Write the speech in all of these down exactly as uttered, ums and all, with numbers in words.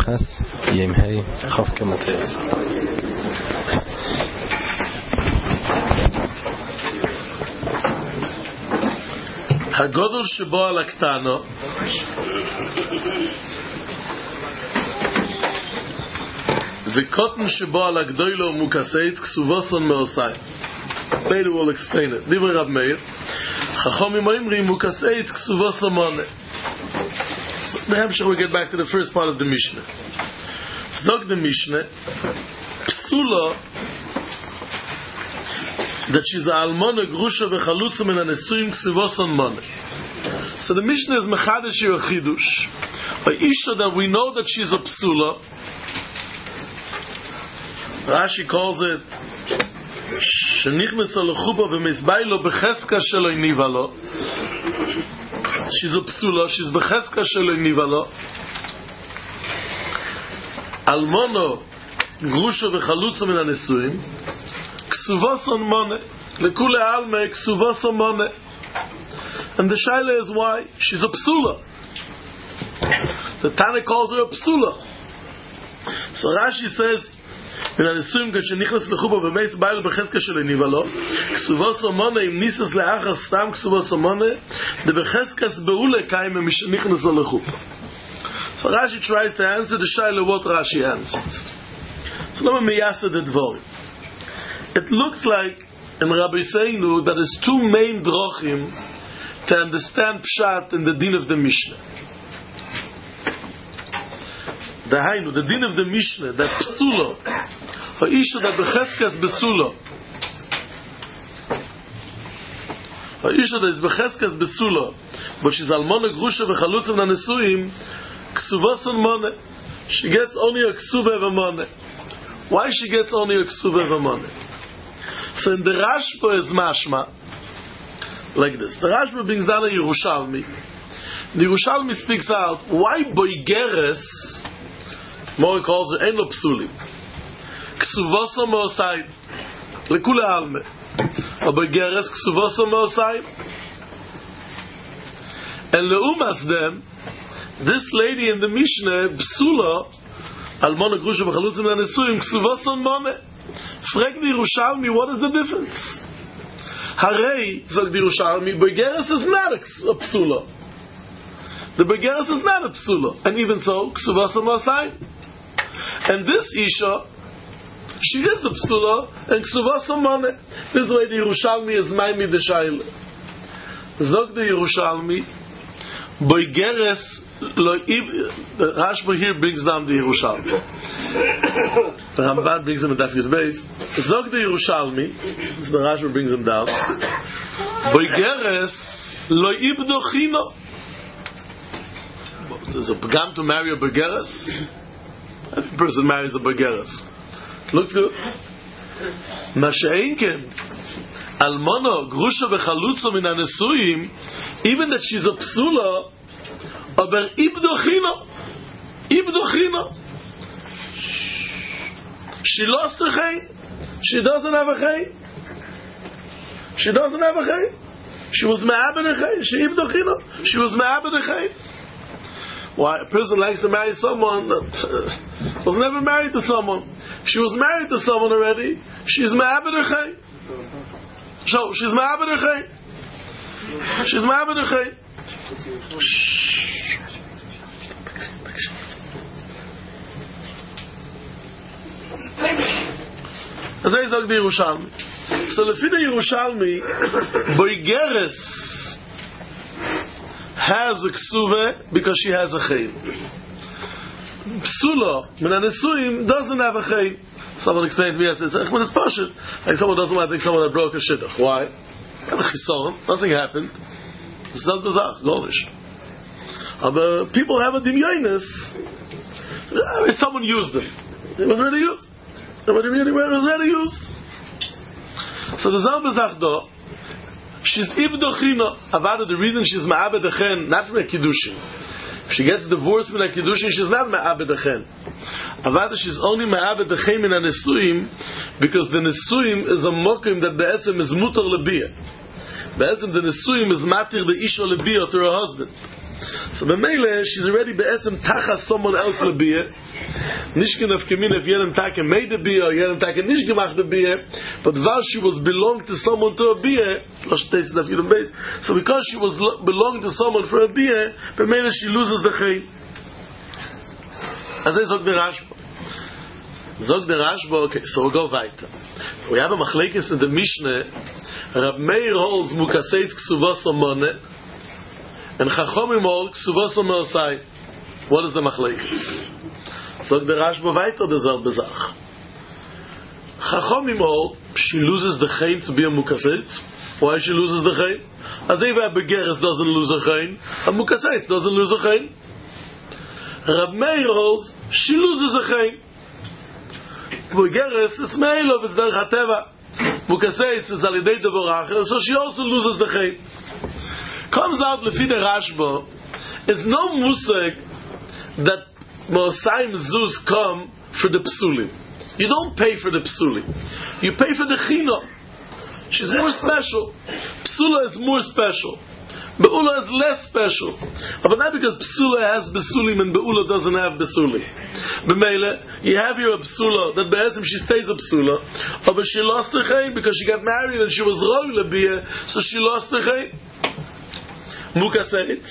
Pinchas, Yem Hey, Chavke Mateus. הגודל שבו על הקטנו וקוטן שבו על הגדולו מוקסית כסובוסון מאוסי. Later we'll explain it. דיבר רב מאיר חכמים אומרים מוקסית כסובוסון מונה. Perhaps we get back to the first part of the Mishnah. Zog the Mishnah Psula that she's a almona grusha v'chalutza min hanesuim ksivoson mona. So the Mishnah is mechadash or chidush. By isha that we know that she's a psula, Rashi calls it shenichnes alechuba v'mizbaylo becheska shelo nivalo. She's a psula. She's becheska shelo nivalo. Almona grusha v'chalutza min hanesuim. Ksuvason mone, lekule alme ksuvason mone, and the shaila is why she's a psula. The Tana calls her a psula. So Rashi says, "Min hanesuim kashenichnas lechuba v'meis ba'il becheska shelo nivalo, ksuvason mone im nisas leachar stam ksuvason mone, the becheskas beule kaim mishenichnas lechuba." So Rashi tries to answer the shaila what Rashi answers. So let me miyaseh the dvorim. It looks like in Rabbi Seinu that there's two main drochim to understand Pshat in the din of the Mishnah. The Hainu, the din of the Mishnah, that Psula, or Isha that Becheskas Besula, or Isha that is Becheskas Besula, but she's Almona Grusha V'chalutza V'nanesuim, Ksuvason Mone, she gets only a Ksuva V'mone. Why she gets only a Ksuva V'mone? So in the Rashba is mashma like this. The Rashba brings down a Yerushalmi. The Yerushalmi speaks out why boigeres, Mori calls it eno psulim, ksuvoso moosai lekule alme, or boigeres ksuvoso moosai, and leumas them, this lady in the Mishnah psula almona grusha v'chalutza v'nanesuim ksuvoso mone. Frag the Yerushalmi, what is the difference? Harei, zog the Yerushalmi, Begeres is not a psula. The Begeres is not a psula. And even so, Ksuvasa Masai. And this Isha, she is a psula, and Ksuvasa Mane. This is the way the Yerushalmi is Maimi the Shaila. Zog the Yerushalmi, Begeres, the Rashba here brings down the Yerushalmi. The Ramban brings him a Daf Yud Beis. Zog the Yerushalmi, the Rashba brings him down. Boigeres lo ibdo chino. There's a pagam to marry a boigeres. Every person marries a boigeres. Looks good. Masha'inken almono grusha v'chalutza min hanesuim. Even that she's a psula. Aber ibdochino, ibdochino. She lost her chay. She doesn't have a chay. She doesn't have a chay. She was me'abed her chay. She ibdochino. She was me'abed her chay. Why a person likes to marry someone that uh, was never married to someone. She was married to someone already. She's me'abed her chay. So she's me'abed her chay. She's me'abed her chay. As I said, the Yerushalmi. So, lefi the Yerushalmi, Boigeres has a ksuve because she has a chayim. Psula, min hanesuim, doesn't have a chayim. Someone explained to me, I said, it's pashut. Like someone doesn't want to think someone that broke a shidduch. Why? Nothing happened. It's not the zach, golish. But people have a dimyonis. Someone used them. It was already used. It was already used. So the Zalba Zachdo, she's ibdochina. Avada, the reason she's ma'abed achen, not from a kiddushin. If she gets divorced from a kiddushin, she's not ma'abed achen. Avada, she's only ma'abed achen in a nesuim, because the nesuim is a mokim that be'etzem is mutar lebiyah. Be'etzem the nesuim is matir the isha lebiyah to her husband. So b'meile, she's already be'etzem tachas someone else lebiyah. Nicht genaf kemin if jedem Tag made the biyah, jedem Tag nicht gemacht the biyah, but while she was belonged to someone to a biyah, so because she was belonged to someone for a biyah, b'meile she loses the chayim. As I zog the Rashba. Zog the Rashba, okay, so we'll go weiter. We have a machlekes in the Mishnah, Rab Meir holds mukaseit ksuvos omone, and Chachomim hold ksuvos omeosai. What is the machlekes? Zog the Rashba weiter, the selbe Zach. Chachomim hold, she loses the chayin to be a mukaseit. Why she loses the chayin? As if a begeres doesn't lose a chayin, a mukaseit doesn't lose a chayin. Rab Meir holds, she loses a chayin. Begeres, it's meilov, it's derech hateva. Mukaseit, it's alidei devoracher, so she also loses the chayin. Comes out lefi the Rashba, is no musig that Mosaim Zuz come for the psulim. You don't pay for the psulim. You pay for the chino. She's more special. Psula is more special. Be'ula is less special. But not because Psula has Besulim and Be'ula doesn't have Besulim. B'meile, you have here a Psula that be'etzim she stays a Psula, but she lost her chayin because she got married and she was roy lebiyah, so she lost her chayin. Mukaseit,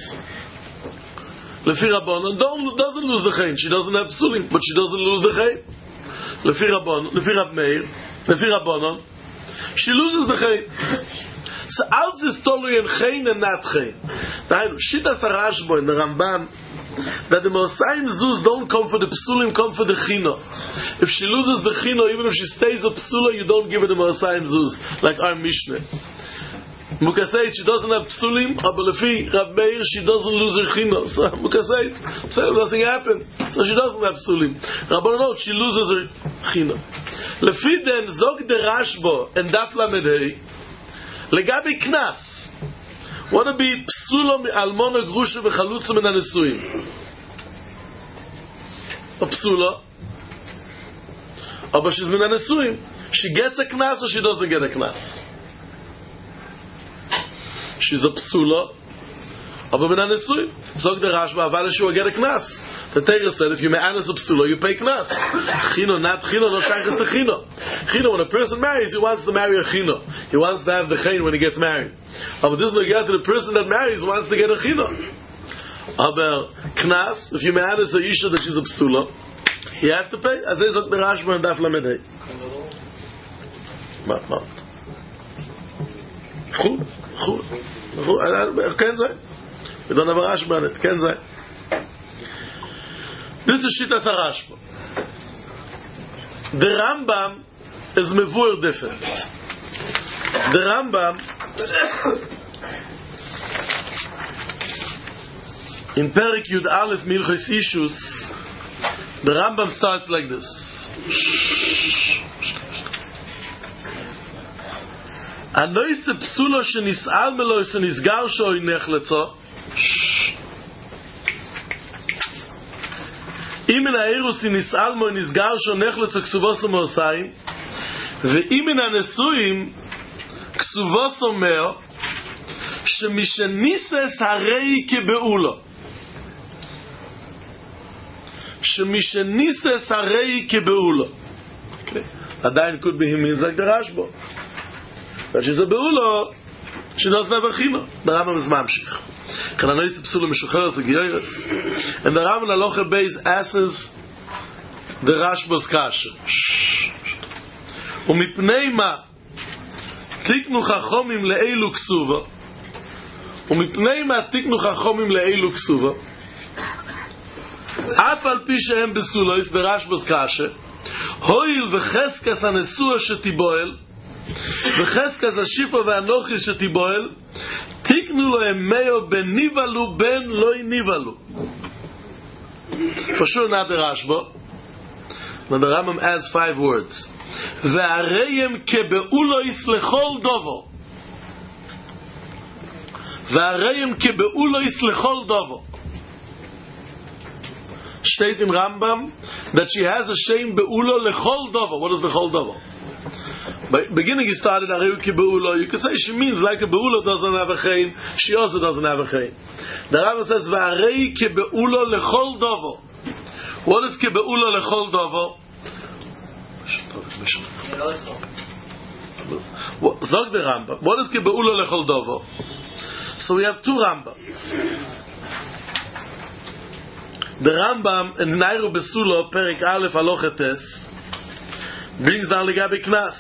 Lefi Rabbanon doesn't lose the chayin. She doesn't have Psulim, but she doesn't lose the chayin. Lefi Rabbanon, Lefi Rab Meir, Lefi Rabbanon, she loses the chayin. So als is tolui in chayin and not chayin. Dainu, Shitas HaRashba in the Ramban, that the Mosaim Zuz don't come for the Psulim, come for the Chino. If she loses the Chino, even if she stays a Psula, you don't give her the Mosaim Zuz, like our Mishnah. Mukaseit, she doesn't have Psulim, but Lefi Rab Meir, she doesn't lose her Chino. So Mukaseit, so nothing happened. So she doesn't have Psulim. Rabbanot, she loses her Chino. Lefi then, Zog de Rashba, and Daf Lamedei, Legabi Knas. What would be Psula mi Almona Grusha v'Chalutza min HaNesuim? A Psula. Oh, but she's min HaNesuim. She gets a Knas or she doesn't get a Knas? She's a Psula. Oh, but min HaNesuim. Zog the Rashba, aval she will get a Knas. The Torah said, if you may anas a psula, you pay knas. Chino, not chino, no shaykhis to chino. Chino, when a person marries, he wants to marry a chino. He wants to have the chayin when he gets married. But this is not get to the person that marries wants to get a chino. Aber knas, if you may anas a isha that she's a psula, you have to pay. As they say, the Rashba and Daf Lamedei. Mat, mat. Chul, chul, chul. Ken zay. We don't have a Rashba on it. Ken zay. This is Shitas HaRashba. The Rambam is mevur different. The Rambam in Perik Yud Aleph Milchos Ishus, the Rambam starts like this. Anoise psulo shenis'al melo shenisgar shoy nechletzo אם מן האירוס נסעל מו נסגר שונך לצקסובוס ומאוסיים ואם מן הנשואים כסובוס אומר שמשניסס הרי כבאולו שמשניסס הרי כבאולו עדיין could be him means like the Rashba but she's a באולו she doesn't have a chino the Rambam is mamshich. And the Rambam Halacha Beis asks the Rashba's kasha. Umipnei ma tiknu chachomim le'elu ksuva. Umipnei ma tiknu chachomim le'elu ksuva. Af al pi shehem besulois the Rashba's kasha. Hoil v'cheskas hanesua shetiboel v'cheskas hashifa v'anochi shetiboel. Tiknu lo emeo ben nivalu ben loi nivalu. For sure not the Rashba. Now the Rambam adds five words. Ve'areim kebeulois lechol dovo. Ve'areim kebeulois lechol dovo. State in Rambam that she has a shame beulo lechol dovo. What is lechol dovo? But beginning he started Areu ki beula. You could say she means like a beula doesn't have a chayin, she also doesn't have a chayin. The Rambam says v'arei ki beula lechol dovo. What is ki beula lechol dovo? Zog the Rambam. What is ki beula lechol dovo? So we have two Rambams. The Rambam in Nairu Besula Perik Aleph Alochetes brings down legabe knas.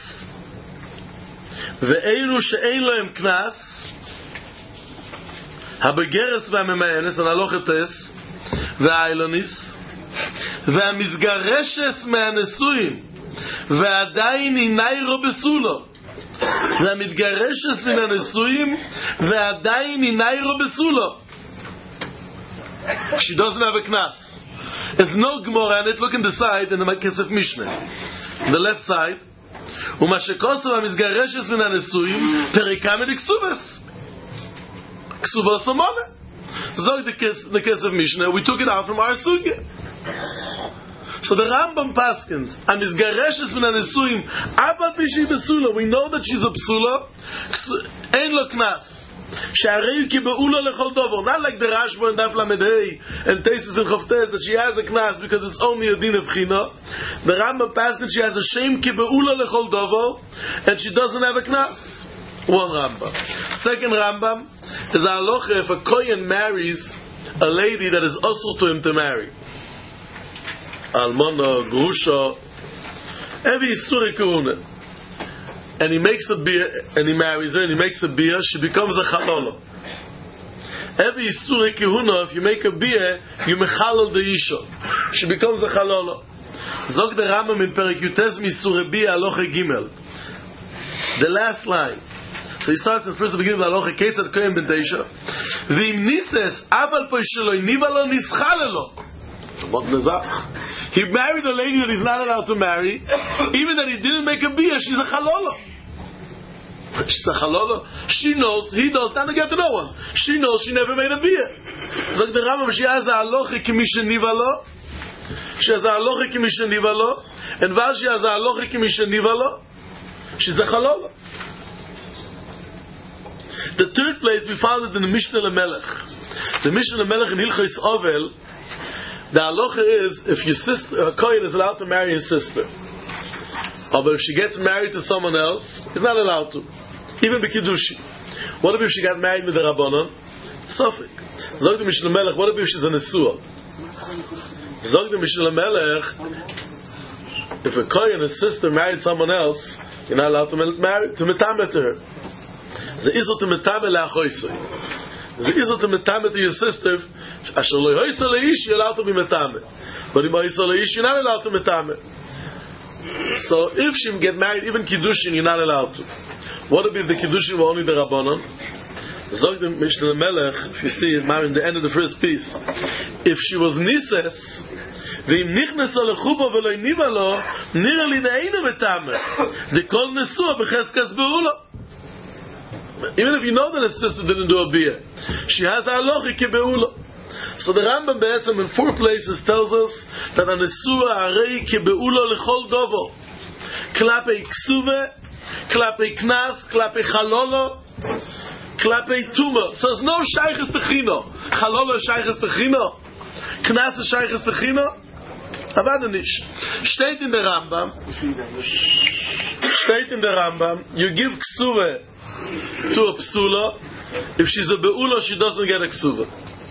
Ve'elu she'ein lohem knas habegeres ve'amemayenes an alochetes ve'ailonis ve'amizgareshes me'anesuim ve'adayin in Nairu Besula ve'amizgareshes me'anesuim ve'adayin in Nairu Besula. She doesn't have a knas. There's no Gemara in it. Look in the side in the Kesef Mishnah. On the left side, Umashekosov amizgareshes min hanesuim perikam et ksuvas. Ksuvas amane. Zog the Kesef Mishnah. We took it out from our sugya. So the Rambam paskins amizgareshes min hanesuim abat bishi besula. We know that she's a psula. Ein lo knas. Not like the Rashba and Daf Lamedei and Teisus and Choftes that she has a knas because it's only a din of china. The Rambam passed that she has a shem ki be'ula lechol dovo and she doesn't have a knas. One Rambam. Second Rambam is a halacha if a kohen marries a lady that is also to him to marry. Almona, Grusha, every Surah Kahuna. And he makes a beer, and he marries her, and he makes a beer, she becomes a chalola. Every Surah Kehuna, if you make a beer, you mechalol the isha. She becomes a chalola. Zog the Rambam in Perek Yutes mi Surah Bia Aloche Gimel. The last line. So he starts in first the beginning of Aloche Ketzad Kohen ben Teisha. V'im nises aval po sheloi nivalo nischalelo. So what nezach? He married a lady that he's not allowed to marry, even that he didn't make a beer. She's a chalola. She's a chalola. She knows, he knows, not to get to no one. She knows she never made a beer. So the Rambam, she has a halacha ki mishe nivalo. She has a halacha ki mishe nivalo. And while she has a halacha ki mishe nivalo, she's a chalola. The third place we found it in the Mishnah LeMelech. The Mishnah LeMelech in Hilchos Ovel. The halacha is if your sister, a kohen is allowed to marry his sister, but if she gets married to someone else, he's not allowed to, even b'kiddushi. What if she got married with the rabbanon? Sofik. Zog the Mishnah Melech. What if she's a nesua? Zog the Mishnah Melech. If a kohen, his sister, married someone else, you're not allowed to marry to metamet to her. The iso to metamet le'achoisoi. The isot to metamet to your sister. Asher lo yoysa leish, you're allowed to be metamet. But if yoysa leish, you're not allowed to metamet. So if she get married, even kiddushin, you're not allowed to. What if the kiddushin were only the rabbanon? Zog the Mishnah Melech. If you see it, in the end of the first piece, if she was nises, ve'im nichnesa lechuba v'lo niva lo, nira li de'einu metamet. The kol nesua b'cheskas be'ula. Even if you know that his sister didn't do a beer, she has a halacha ki be'ula. So the Rambam Be'etzem in four places tells us that a nesua arei ki be'ula lechol dovo. Klape ksuve, klape knas, klape chalolo, klape tuma. So there's no shayches techino. Chalolo is shayches techino. Knas is shayches techino. Avadanish. Steht in the Rambam. Steht in the Rambam. You give ksuve to a psula. If she's a be'ula, she doesn't get a ksuva.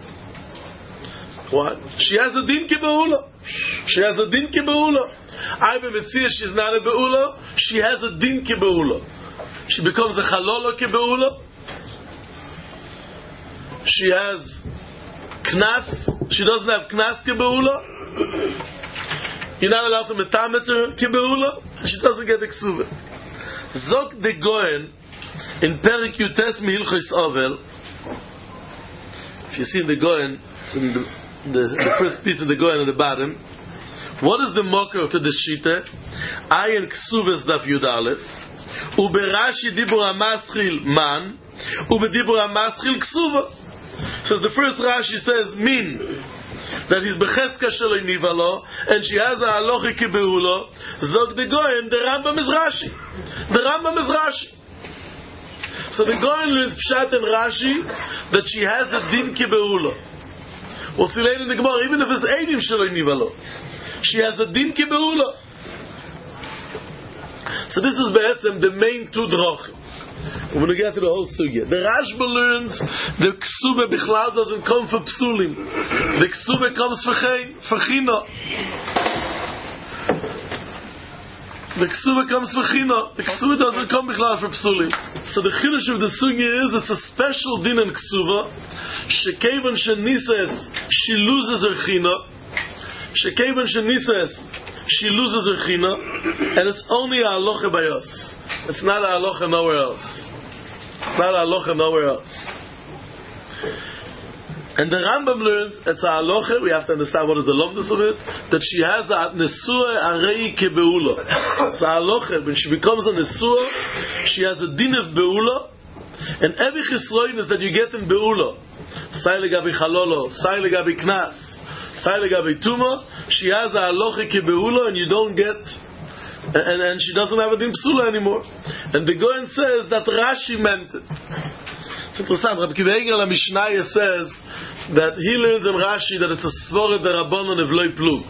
What? She has a din ki be'ula. She has a din ki be'ula. I b'metzia she's not a be'ula. She has a din ki be'ula. She becomes a chalola ki be'ula. She has knas. She doesn't have knas ki be'ula. You're not allowed to metamet her ki be'ula. She doesn't get a ksuva. Zok de Goen in Perik Yutes mi Hilchos Ovel. If you see in the Goen, it's in the, the, the first piece of the Goen at the bottom. What is the mocker to the shita? Ayin ksuvas daf yud aleph. Uberashi dibur hamaschil man. Ubedibur hamaschil ksuva. So the first Rashi says min. that he's becheska sheloi nivalo, and she has a halacha kibeula, zog the Goyen, the Rambam is Rashi. The Rambam is Rashi. So the Goyen learns Pshat and Rashi that she has a din kibeula. We'll see later in the Gemara, even if it's eidim sheloi nivalo, she has a din kibeula. So this is be'etzem the main two drachim. We're going to get to the whole sugya. The Rashba learns the Ksube Bichlal doesn't come for Psulim. The Ksube comes for Chein, for China. The Ksube comes for China. The Ksube doesn't come Bichlal for Psulim. So the Chiddush of the sugya is it's a special din in Ksuva. Shekevan Shenises, she loses her China. Shekevan Shenises, she loses her China. And it's only a halacha by us. It's not a halacha nowhere else. It's not a halacha nowhere else. And the Rambam learns it's a halacha. We have to understand what is the lomdus of it. That she has a nesua arei kebeula. It's a halacha. When she becomes a nesua, she has a din of beula. And every chisroin is that you get in beula. Sai legabi chalolo, sai legabi knas, sai legabi tuma. She has a halacha kebeula, and you don't get. And, and she doesn't have a din psula anymore. And the Goyen says that Rashi meant it. It's interesting. Rabbi Akiva Eiger la Mishnaya says that he learns in Rashi that it's a svore derabbanon of loy plug.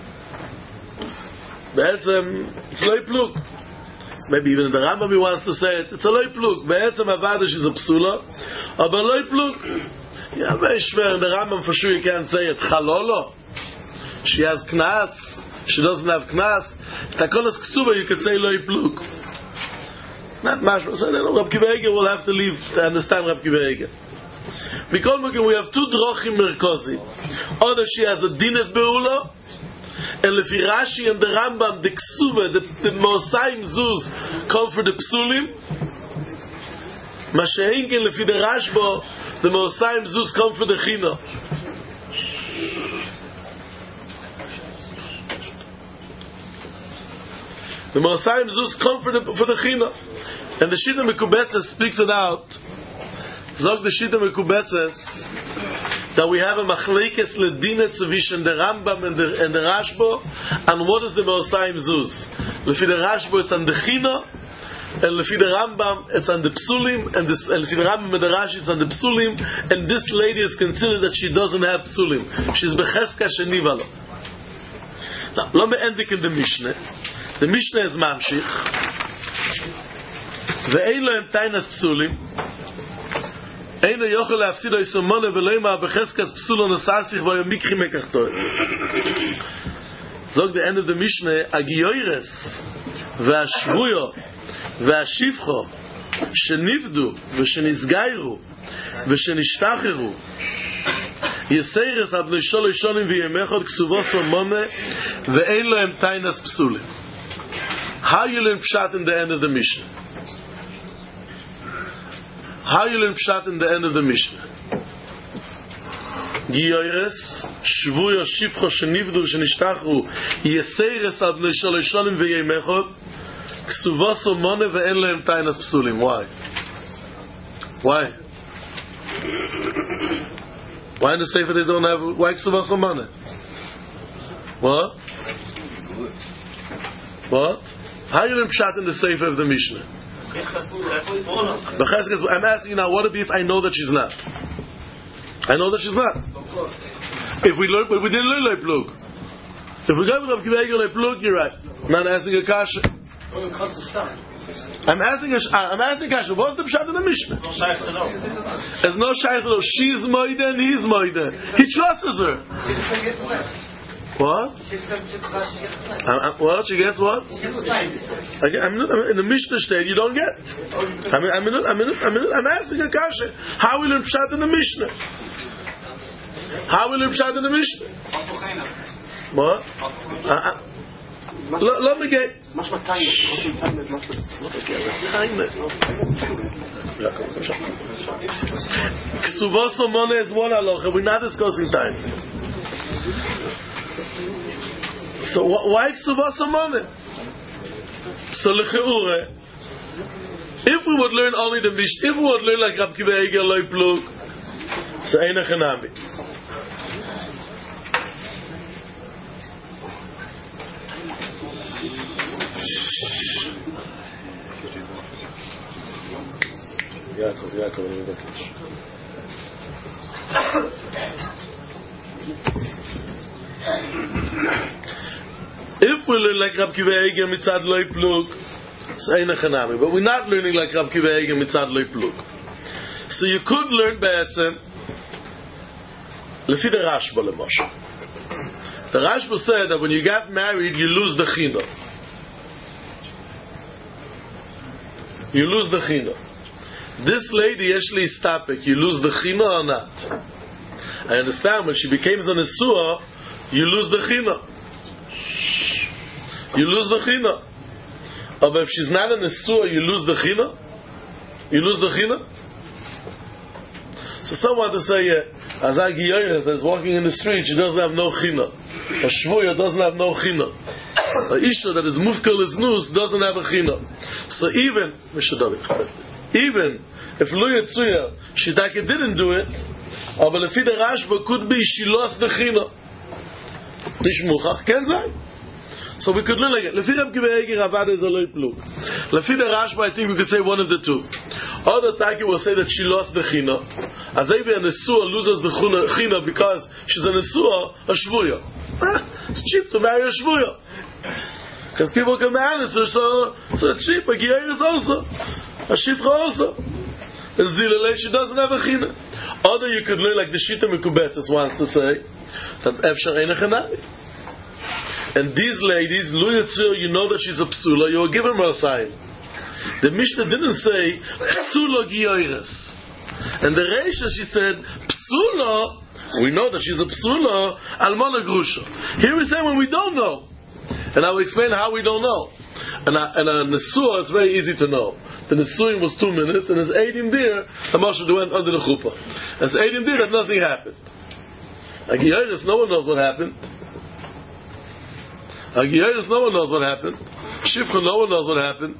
Be'etzem, it's loy plug. Maybe even in the Rambam he wants to say it. It's a loy plug. Be'etzem avada she's a psula, but loy plug. Yeah, very schwer. In the Rambam for sure you can't say it. Chalolo. She has knas. She doesn't have knas. Takolas ksuba, you could say loy plug. Not mashma. So then Rabbi Akiva Eiger will have to leave to understand Rabbi Akiva Eiger. Because we have two drochim merkozi. Either she has a din of beula, and lefi Rashi and the Rambam, the ksuba, the, the mosaim zuz, come for the psulim. Masha'inkin lefi the Rashba, the mosaim zuz come for the china. The Mosayim Zuz come for the, for the China. And the Shita Mekubetzes speaks it out. Zog the Shita Mekubetzes that we have a Machlekes Ledine Tzavish and the Rambam and the, and the Rashba. And what is the Mosayim Zuz? Lefi the Rashba it's on the China, and lefi the Rambam it's on the Psulim, and, this, and lefi the Rambam and the Rashi it's on the Psulim, and this lady is considered that she doesn't have Psulim. She's Becheska Shenivalo. Now, let me end it in the Mishnah. The Mishnah is Mamshich. Ve'ein lohem tainas psulim. Ein lo yochel le'afsid o yisomone ve'lo ima becheskas psulo nesasich v'oyo mikri mekachtoy. Zog the end of the Mishnah, Agiyoyres ve'ashvuyo ve'ashivcho shenivdu v'shenizgayru v'shenishtacheru Yeseires abnei sholo yishonim v'yemechot ksuvos omone ve'ein lohem tainas psulim. How you learn pshat in the end of the Mishnah? How you learn pshat in the end of the Mishnah? Giyoyres, shvuyo shivcho shenivdu shenishtachu, yeseires ad shalosh shonim v'yemechot, ksuvos omone ve'en lehem tainas psulim. Why? Why? Why in the Sefer they don't have? Why ksuvos omone? What? What? How you learn pshat in the Sefer of the Mishnah? I'm asking you now, what if I know that she's not? I know that she's not. If we learn, but we didn't learn like plug. If we go with Rabbi Akiva Eiger like plug, you're right. I'm not asking a kasha. I'm asking a, I'm asking a kasha. What's the pshat in the Mishnah? There's no shaykh to know. She's moide and he's moide. He trusts her. What? Uh, what? She gets what? Okay, I'm, not, I'm in the Mishnah state. You don't get. I'm, I'm, in, I'm, in, I'm, in, I'm asking a kasha. How will you learn pshat in the Mishnah? How will you learn pshat in the Mishnah? What? Uh, uh, let, let me get. Ksuvos omone is one halacha. We're not discussing time. So why ksuvas amane? So lecheure, if we would learn only the Mishnah, if we would learn like Rabbi Akiva Eiger loy plug, so eina chanami. Yaakov, Yaakov, אני מבקש. If we learn like Rab Kiva Eiger mitzad loy plug, it's ein echanami. But we're not learning like Rab Kiva Eiger mitzad loy plug. So you could learn be'etzem lefi the Rashba lemoshe. The Rashba said that when you get married, you lose the china. You lose the china. This lady actually stapik. You lose the china or not? I understand when she becomes a nesua, you lose the china. You lose the china. But if she's not a nesua, you lose the china. You lose the china. So someone to say, as a giyaris that is walking in the street, she doesn't have no china. A shvuya doesn't have no china. A isha that is mufkal is nus doesn't have a china. So even even if lo yetzuya she taki didn't do it, but lefi the Rashba could be she lost the china. Tishmuchach ken zay. So we could learn like it. Lefi Rab Kiva Eiger Avad is a loy plug. Lefi the Rashba, I think we could say one of the two. Other Taki will say that she lost the china. As maybe a nesua loses the china because she's a nesua, a shvuya. It's cheap to marry a shvuya. Because people can marry her, so, so it's cheap. A giyair is also. A shifcha also. It's the she doesn't have a china. Other you could learn like the Shita Mekubetzes wants to say that Efshar Ein Echanami. And these ladies, you know that she's a psula, you will give her a sign. The Mishnah didn't say psula giyoires. And the Reisha, she said psula, we know that she's a psula, almana grusha. Here we say when we don't know. And I will explain how we don't know. And a, and a nesua, it's very easy to know. The nesuim was two minutes, and as eidim there, the Moshe went under the chuppah. As eidim there, that nothing happened. Like giyoires, no one knows what happened. Agiyaris, no one knows what happened. Shifcha, no one knows what happened.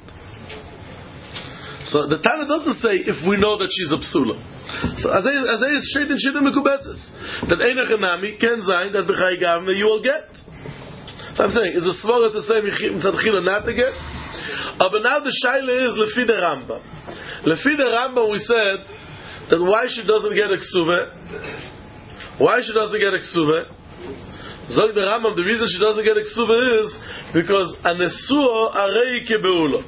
So the Tana doesn't say if we know that she's a psula. So as I is straight in Shita Mekubetzes that Einach Enami can zayin that b'chai gavna you will get. So I'm saying it's a svara to say mitzad chila not to get. But now the shaila is lefi the Rambam. Lefi the Rambam we said that why she doesn't get a ksuve. Why she doesn't get a ksuve? Zog the Rambam, the reason she doesn't get a ksuva is because a nesua arei kebeula.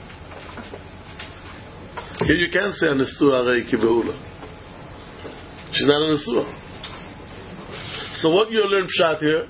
Here you can't say a nesua arei kebeula. She's not a nesua. So what you learn pshat here?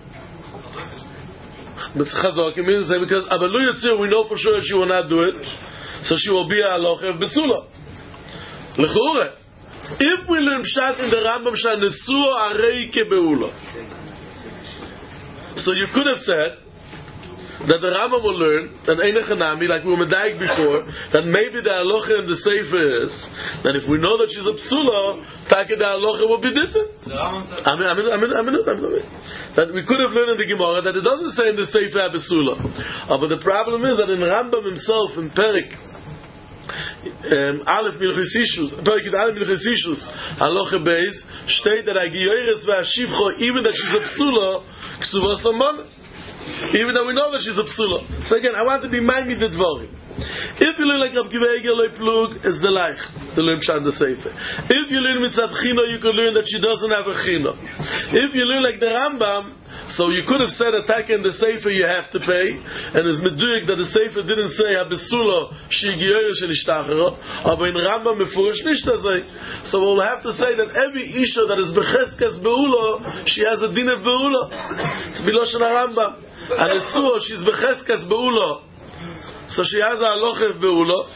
But chazak, it means because Abalu Yitzir, we know for sure that she will not do it, so she will be a alochev besula. L'chure. If we learn pshat in the Rambam, sha nesua arei kebeula. So you could have said that the Rambam will learn that Einach Hanami, like we were medayik before, that maybe the halacha in the sefer is that if we know that she's a psula, taka the halacha will be different. I mean, I mean, I mean, I mean, I mean, that we could have learned in the Gemara that it doesn't say in the sefer a psula, uh, but the problem is that in Rambam himself in Perik Aleph Milchis Perik Aleph Milchis halacha beis state that Agiyeres ve'ashivcho even that she's a psula. Even though we know that she's a psula. So again, I want to be minded the dvarim. If you learn like Rab Kiva Eiger loy plug, it's the laich, the learn pshat the sefer. If you learn mitzad china, you could learn that she doesn't have a china. If you learn like the Rambam, so you could have said attack in the sefer you have to pay, and it's meduyik that the sefer didn't say habesula she giyoyer shel ishtachara, but in Rambam mefurish nishtazay. So we'll have to say that every isha that is becheskas beula, she has a din of beula. It's biloshen Rambam. And Nesua, she's becheskas beula. So she has a halochev beula.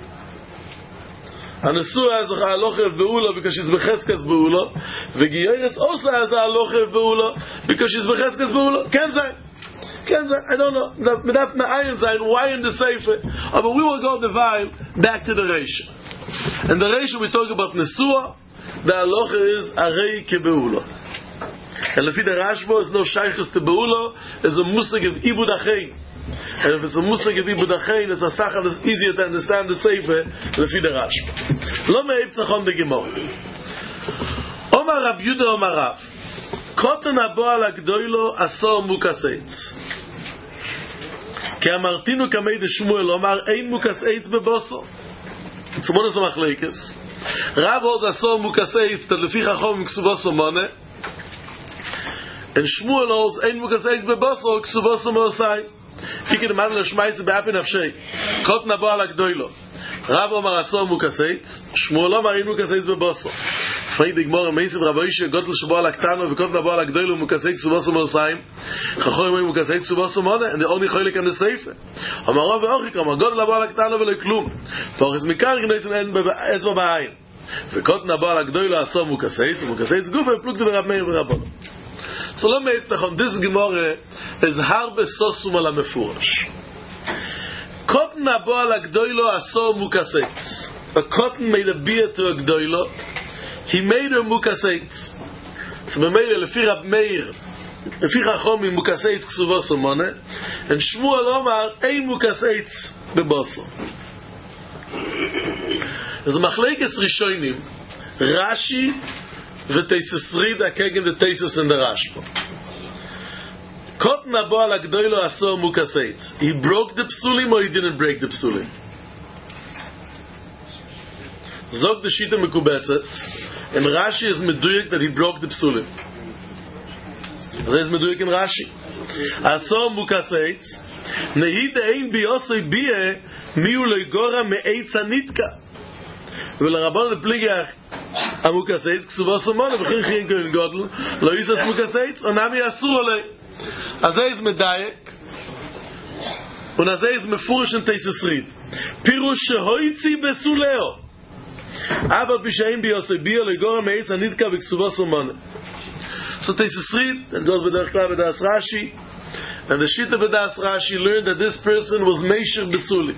And Nesua has a halochev beula because she's becheskas beula. V'giyeres also has a halochev beula because she's becheskas beula. Ken zayin. Ken zayin. I don't know. Without me'ayin zayin, why in the sefer? Oh, but we will go divide back to the Reisha. And the Reisha we talk about Nesua, the halocha is arei kebeula. And if the Rashba is no shaykhus to beula, is a musag of ibud achein. And if it's a musag of ibud achein, it's a sachar that's easier to understand the sefer than the Rashba. Lo me'ev tzachon de Gemara. Omar Rab Yudah Omar Rav. Koten aboal agdoilo asor mukaseitz. Ki amartinu kamei de Shmuel Omar ein mukaseitz beboso. So what is the machlekes? Rav holds asor mukaseitz that lefi chachom ksuvos omane, and Shmuel holds ein mukaseitz bebaso ksuvos omosai. He can imagine l'shmaitz be'apin afshei. Kot nabo al agdoilo. Rav omar asor mukaseitz, Shmuel omar ein mukaseitz bebaso. Fragt die Gemara meisiv Rabbeishe Gottel shabo al aktano v'kot nabo al agdoilo mukaseitz ksuvos omosai. Chachom omar mukaseitz ksuvos omane, and the only cholik and the seife. Amar Rav v'ochik amar Gottel nabo al aktano v'lo klum. Tochis mikar gneisen en etzva ba'ayin. V'kot nabo al agdoilo asor mukaseitz, mukaseitz gufa plukte v'Rav Meir v'Rabbanon. So let me say on this Gemara is harbe sosum ala mefurash. Cotton nabo al agdoilo asor mukaseitz. A cotton made a beer to a gdoilo. He made her mukaseitz. So b'meir lefi Rab Meir, lefi chachomim mukaseitz ksuvos omane, and Shmuel Omar ein mukaseitz bebaso. There's a machlekes rishonim, Rashi v'teises rida kegen the teises in the Rashba. Kot nabo al agdoilo asor mukaseitz. He broke the psulim or he didn't break the psulim? Zog the shita mekubetzes, and Rashi is meduyek that he broke the psulim. That is meduyek in Rashi. Asor mukaseitz, nehi de'ein biyosoi biye miu loigora me'eitz hanitka. ולרבן לפליגח המוקסייץ כסובה סומנה וכן חיים כהן גודל לא יסס מוקסייץ ונמי אסור עלי אז זה יש מדייק וזה יש מפורש in תייססריד פירוש שהויצי בסולאו אבל בשעים ביוסי ביה לגורם מעץ הנדקה וכסובה סומנה so תייססריד and goes בדרך כלל בדעס רש"י and the shita b'das Rashi learned that this person was meisher besuli.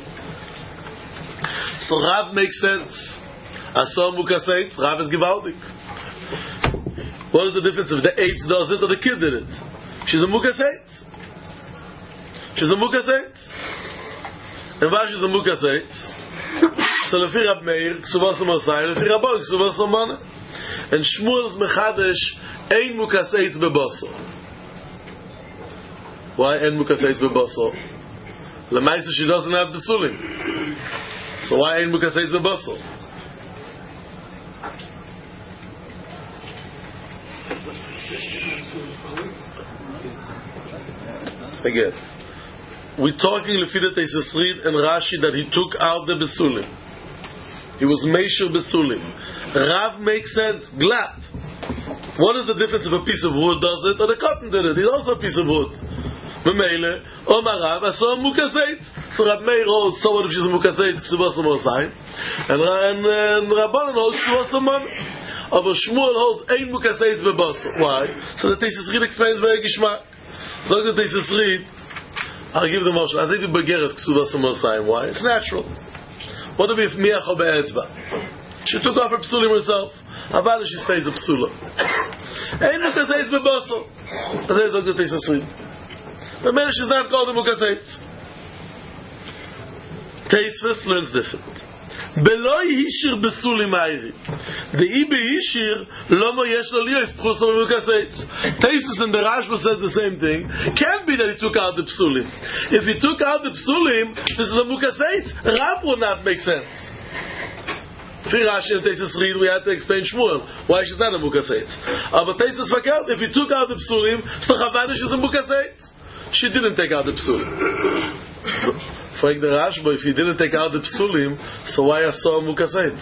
So Rav makes sense. Asor mukaseitz, Rav is gewaldig. What is the difference if the AIDS does it or the kid did it? She's a mukaseitz. She's a mukaseitz. And why she's a mukaseitz? So lefi Rab Meir, ksuvos omosai, lefi Rabban, ksuvos omane. And Shmuel is mechadesh, ein mukaseitz bebaso. Why ein mukaseitz bebaso? Lemaisa she doesn't have the sulim. So why ein mukaseitz bebaso? Again, we're talking Lefida Teisesrid and Rashi that he took out the besulim. He was meisher besulim. Rav makes sense. Glad. What is the difference if a piece of wood does it or the cotton did it? It's also a piece of wood. Memele, Omar Rav, I saw a mukaseit. So Rab Meir holds, so what if she's a mukaseit? Ksubas Amosai. And, and, and Rabbanan holds Ksubas Amon. Aber Shmuel holds ein mukaseit bebaso. Why? So the Teisesrid explains very gishmak. So the Teisesrid, I'll give the motion. I think the Begeret Ksubas Amosai. Why? It's natural. What if Miach or Be'etzba? She took off her psulim herself. Avada she stays a psula. Ein mukaseit bebaso. That is the Teisesrid. The man she's not called a mukaseitz. Teisves learns different. Beloi hishir besulim ayri. The ibe hishir lomo yesh lo liyos pchus of mukaseitz. Teisves and the Rashba says the same thing. Can't be that he took out the psulim. If he took out the psulim, this is a mukaseitz. Rav would not make sense. For Rashi and Teisves read, we had to explain Shmuel why she's not a mukaseitz. But Teisves fakelt, if he took out the psulim, so chavada she's a mukaseitz. She didn't take out the psulim. Frank the Rashba, if he didn't take out the psulim, so why I saw mukaseitz?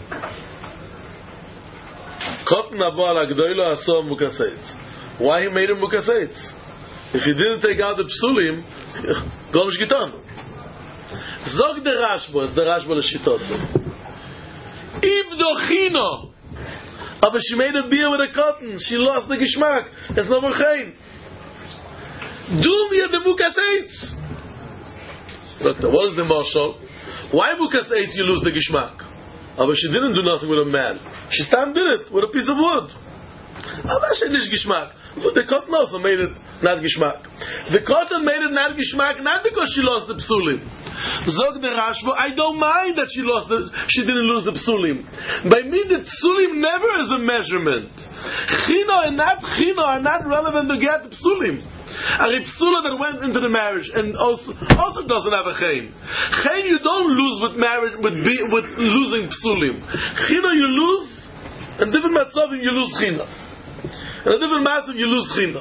Cotton abal agdoilo asaw mukaseitz. Why he made him mukaseitz? If he didn't take out the psulim, gomish gitan. Zog the Rashba, it's the Rashba l'shitose. Ivdochino. But she made a beer with a cotton. She lost the gishmak. It's no more chayin. Do me the mukaseitz. So what is the marshal? Why mukaseitz you lose the gishmak? But she didn't do nothing with a man. She stand did it with a piece of wood. Aber she didn't gishmak. But the cotton also made it not gishmak. The cotton made it not gishmak not because she lost the psulim. Zog the Rashba, I don't mind that she lost the, she didn't lose the psulim. By me, the psulim never is a measurement. Chino and not chino are not relevant to get the psulim. A psula that went into the marriage and also also doesn't have a chayin. Chayin you don't lose with marriage with be, with losing psulim. China you lose, and different matzavim you lose china. And a different matzavim you lose china.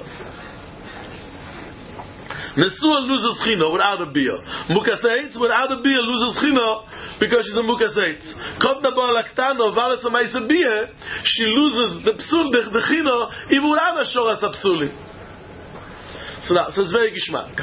Nesua loses china without a bia. Mukaseitz without a bia loses china because she's a mukaseitz. Kotna ba'alaktano valetz amaisa bia, she loses the psul the, the china even without a shoras psulim. So that so it's very gishmak.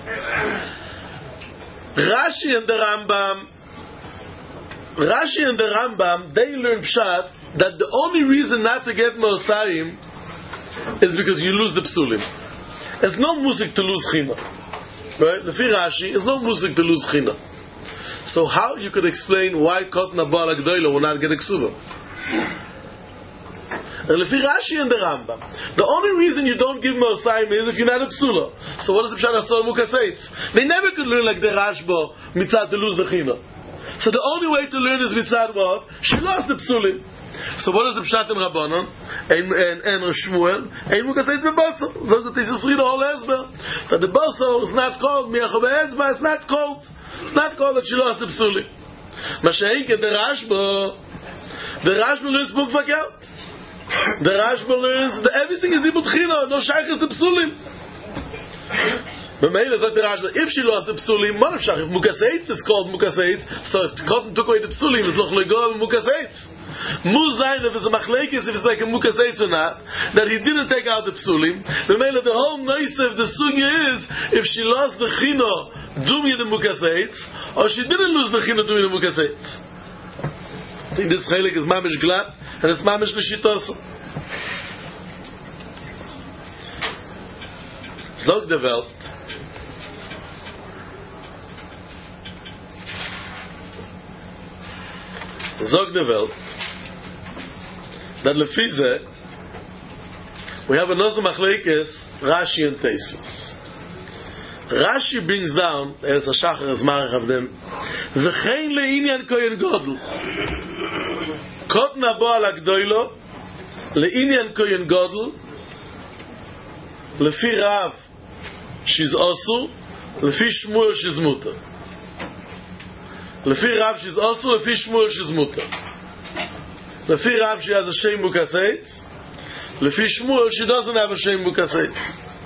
Rashi and the Rambam, Rashi and the Rambam, they learn pshat that the only reason not to get Mosayim is because you lose the psulim. There's no music to lose china, right? The Rashi, there's no music to lose china. So how you could explain why Kotna Ba'al Agdoilo will not get a ksuva? And the Rashi and the Rambam, the only reason you don't give Mosayim is if you're not a psula. So what is the pshat asor mukaseitz? They never could learn like the Rashba mitzad to lose the china. So the only way to learn is mitzad what? She lost the psulim. So what is the pshat in Rabbanon? And and and Shmuel, and mukaseitz bebasar. So that this is the whole hezber. That the basar is not called miachav hezber. It's not called. It's not called that she lost the psulim. Mashaik the Rashba, the Rashba learns book verkehrt. The Rashba learns that everything is ibut china, no shaykh is the psulim. But Meila sagt the Rashba, if she lost the psulim, what if shaykh? If mukaseitz is called mukaseitz, so if Cotton took away the psulim, it's noch legor mukaseitz. Muzayin, if it's a machlekes, if it's like a mukaseitz or not, that he didn't take out the psulim. But Meila, the whole noise of the sugya is, if she lost the china, dumi the mukaseitz, or she didn't lose the china, dumi the mukaseitz. I think this chelik is mamish glad, and it's mamish l'shitos. Zog de Welt. Zog de Welt. That lefize, we have another machlekes, Rashi and Tosfos. Rashi brings down, as a shachar as marach of them, v'chein le'inyan kohen godel. Kotna bo'al agdoilo, le'inyan kohen godel, lefi Rav, she's also, lefi Shmuel, she's muter. Lefi Rav, she's also, lefi Shmuel, she's muter. Lefi Rav, she has a shem mukaseitz. Lefi Shmuel, she doesn't have a shem mukaseitz.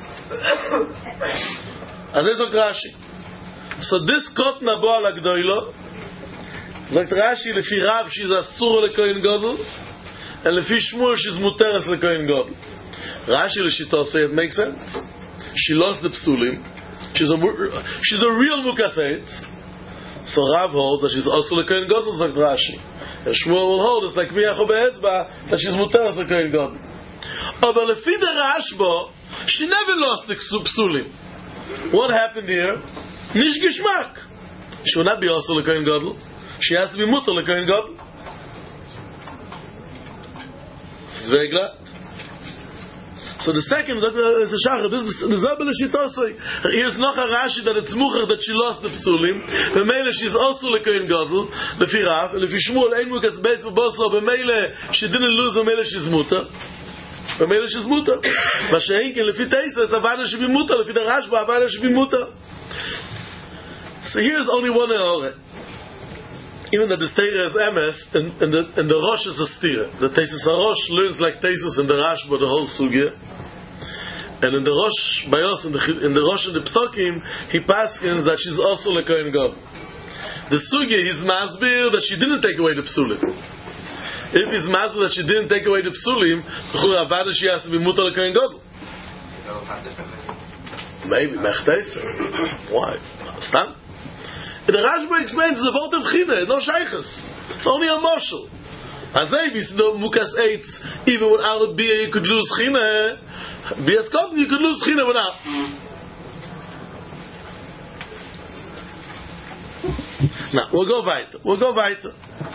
As is Rashi. So this Kotna Bo'al Agdoilo, sagt Rashi, lefi Rav, she's asur lekohen gadol, and lefi Shmuel, she's muteres lekohen gadol. Rashi l'shito say it makes sense. She lost the psulim. She's a she's a real mukaseitz. So Rav holds that she's also lekohen gadol, sagt Rashi. And Shmuel will hold it's like miyachav be'etzba that she's muteres lekohen gadol. But lefi the Rashba, she never lost the psulim. What happened here? Nish gishmak. She will not be also lekohen gadol. She has to be muter lekohen gadol. This is very glad. So the second is a shachar. This is the zabel shitosoi. Here's noch a Rashi that it's mucher that she lost the psulim. B'meile she's also lekohen gadol. Lefi Rav, lefi Shmuel ein mukas beit v'boso. B'meile she didn't lose. B'meile she's muter. B'meile she's muter. B'sheinkin lefi Tosfos avada she be muter. Lefi the Rashba avada she be muter. So here's only one error. Even that the Steira is emes, and, and the and the Rosh is a stira. The Tosfos Rosh learns like Tosfos in the Rashba the whole sugya, and in the Rosh Bayos in the in the Rosh in the Psokim he paskins that she's also lekohen gadol. The sugya he's masbir that she didn't take away the psulim. If he's masbir that she didn't take away the psulim, avada she has to be mutar lekohen gadol. Maybe mechtesa. Why? Stam. The Rashba explains the vote of China, no shaykhs. It's only a marshal. As if it's no mukas eitz, even without a beer you could lose China. Beer's cotton you could lose China without. Now, we'll go weiter. We'll go weiter.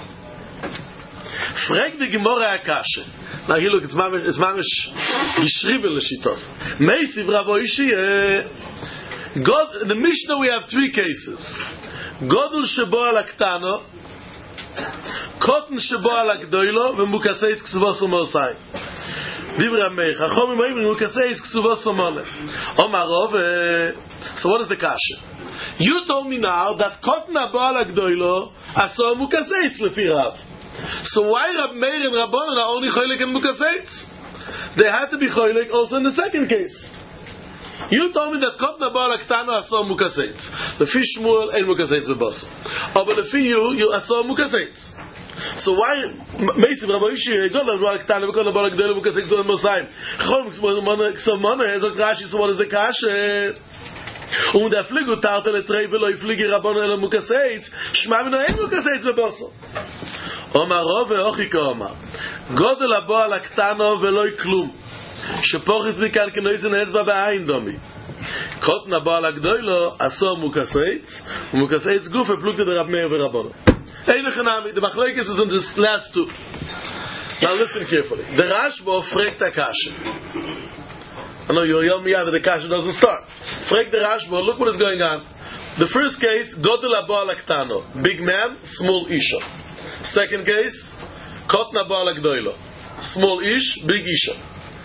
Frag the Gemara Akashe. Now here look, it's mamish, it's mamish geschrieben l'shitos. Meisiv Ravo Ishi, God, in the Mishnah we have three cases. Godel shebo al aktano, Cotton shebo al agdoilo, v'mukaseitz ksuvos u'mosai. Divra Meich. Chachomim Oimrim Mukaseitz Ksuvos Samone. Omar Rov. So what is the kasha? You told me now that Kotna Baal Agdoilo Aso Mukaseitz Lefi Rav. So why Rab Meir and Rabbanan are only choilek and Mukaseitz? They had to be choilek also in the second case. You told me that Kotna Baal Aktana Aso Mukaseitz. Lefi Shmuel Ein Mukaseitz Bebaso. But Lefi you, you Aso Mukaseitz. So why Meisiv Rabbi Ishi God Baal Aktana Kotna Baal Agdoilo Mukaseitz on Mosayim? Chol Ksumone Ezok Rashi. So what is the kasha? Und der Fligu tat le Treve lo Flige Rabbanan el Mukaseitz. Shma Mino Ein Mukaseitz Bebaso. Omar Rov Ochika Omar Godel Baal Aktana velo Klum. שפורס מכאן כנויסן אצבע בעין דומי קוטנה בעל הגדולו עשו מוקסייץ ומוקסייץ גוף הפלוגת דרב מאיר ורבונו אין חנמי the machlekes is in this last two. Now listen carefully. The Rashba fragt the kasha. I know you'll yell me out that the kasha doesn't start. Fragt the Rashba, look what is going on. The first case, Godel Baal Aktano, big man, small isha. Second case, Kotna Baal Agdoilo, small ish, big isha.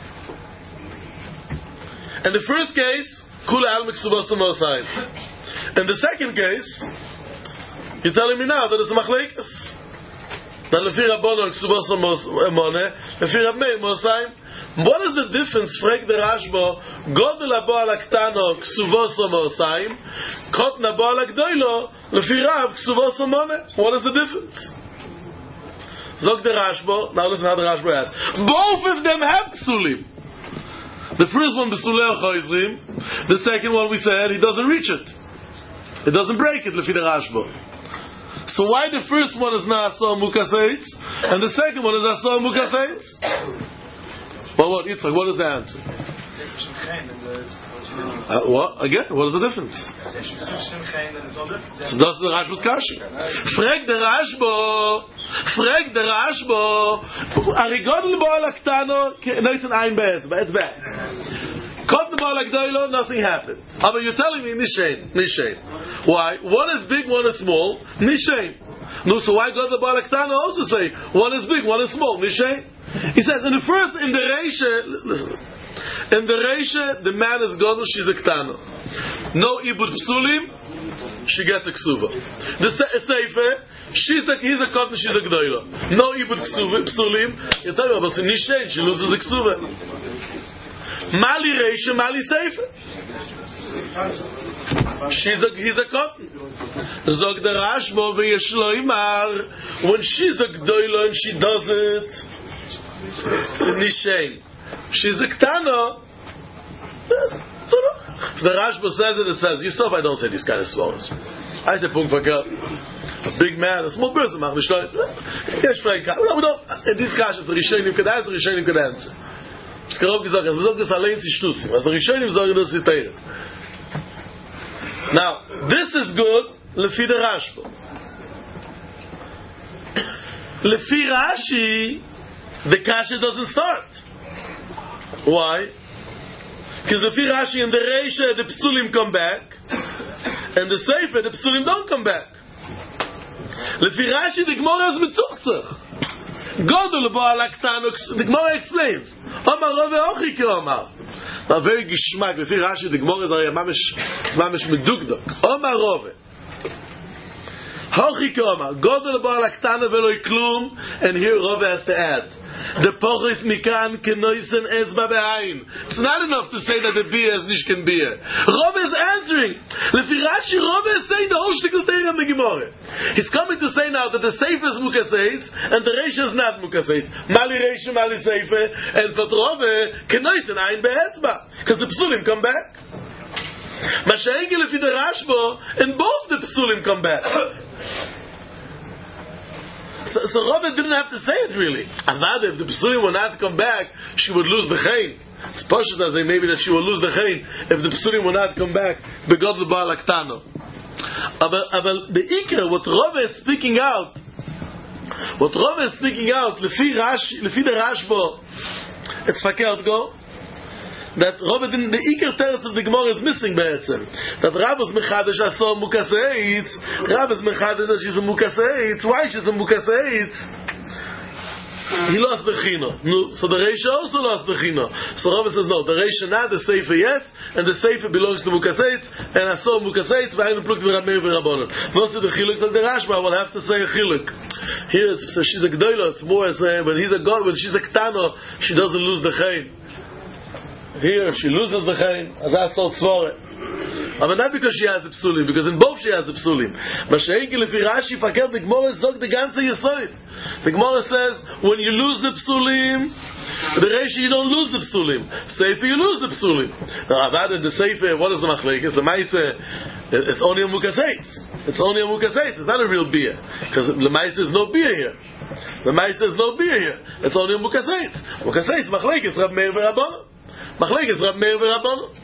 In the first case, Kula Al Miksubos Mosayim. In the second case, you're telling me now that it's a machlekes. That Lefi Rabbanan Miksubos Mosayim, Lefi Rab Meir Mosayim. What is the difference? Frek the Rashba, Godel Baal Aktano Ksuvos Mosayim, Kotna Baal Agdoilo Lefi Rav Ksuvos Mone. What is the difference? Zog the Rashba. Now listen how the Rashba asks. Both of them have psulim. The first one, B'sulei Choizrim. The second one, we said, he doesn't reach it. It doesn't break it, Lefi the Rashba. So why the first one is not Asor Mukaseitz, and the second one is Asor Mukaseitz? Well, what, Yitzchak, what is the answer? Uh, what? Again, what is the difference? So that's the Rashba's kasha. Frag the Rashba. Frag the Rashba. Arigodel Baal Aktano, Noitzen Ein Be'ez, Be'ez Be'ez. Kot the Baal Agdoilo, nothing happened. Ah, but you're telling me Nishain, Nishain. Why? One is big, one is small. Nishain. No, so why God the Baal Aktano also say one is big, one is small? Nishain. He says in the first, in the Reisha, listen. In the Reisha, the man is Godel, she's a Ktano. No Ibud Psulim, she gets a Ksuva. The Seifer, she's a, he's a Cotton, she's a Gdoilo. No Ibud Psulim, you tell me, but in Nishen, she loses the Ksuva. Mali Reisha, Mali Seifer. She's a, he's a Cotton. Zog the Rashba, V'yeshlo Imar, when she's a Gdoilo and she does it, it's in Nishen. She's a Ktana. If the Rashba says it, it says, yourself, I don't say these kind of swallows. I say, Punkt Verkehr. A big man, a small person, mach mich stolz. Yes, Frank, we don't, in these cases, the Rishonim could answer, the Rishonim could answer. Es karob gesagt, es besorgt es allein zu Stusim. Was the Rishonim sagen, das ist Teire. Now, this is good, lefi the Rashba. Lefi Rashi, the kasha doesn't start. Why? Because the Rashi and the Reisha, the Psulim come back, and the Seifer, the Psulim don't come back. The Rashi, the Gemara is mitzuchzach. Godel Baal Aktano, the Gemara explains. Omar Rove Ochike Omar. Now, very gishmak. The Rashi, the Gemara is mamish, mamish medugdok. Omar Rove. Ochike Omar. Godel Baal Aktano veloi klum, and here Rove has to add. The pochis mikan kenoisen ezba be'ain. It's not enough to say that the beer is nishken beer. Rove is answering. Lefi Rashi, Rove is saying the whole shtickle teir in the Gemara. He's coming to say now that the Sefer is mukaseitz and the Reisha is not mukaseitz. Mali Reisha, Mali Sefer, and for Rove kenoisen ein be'etzba, because the psulim come back. Masha'enge lefi the Rashba, and both the psulim come back. So, so Rava didn't have to say it really. Avada, if the Psulim were not to come back, she would lose the Chayin. It's Pashut as maybe that she will lose the Chayin if the Psulim were not to come back. Begod l'Baal Aktano. But the Ikra, what Rava is speaking out, what Rava is speaking out, lefi Rashi, lefi the Rashba, it's fakert go. That Rava didn't, the Iker teretz of the Gemara is missing be'etzem. That Rav is mechadesh aso mukaseitz. Rav is mechadesh that she's a mukaseitz. Why she's a mukaseitz? he lost the china. No, so the Reisha also lost the china. So Rava says no, the Reisha not, the Seifa yes, and the Seifa belongs to Mukaseitz, and I saw Mukaseitz, v'aynu plukt v'Rab Meir v'Rabbanan. Most of the chiluk, like the Rashba, will have to say a chiluk. Here, it's, so she's a gdoila, it's more saying, when he's a god, when she's a ktana, she doesn't lose the chayin. Here, she loses the chayin, as I saw tzvore. But not because she has the psulim, because in both she has the psulim. But she'egi lefi Rashi fakir, the Gemara zog the ganze yesoid. The Gemara says, when you lose the psulim, the Reishi you don't lose the psulim. Seifa you lose the psulim. Now, I've added the Seifa, what is the machlekes? The Maisa, it's only a mukaseitz. It's only a mukaseitz. It's not a real beer. Because the Maisa is no beer here. The Maisa is no beer here. It's only a mukaseitz. Mukaseitz, machlekes, Rab Meir v'Rabbanan. Machlekes, Rab Meir v'Rabbanan.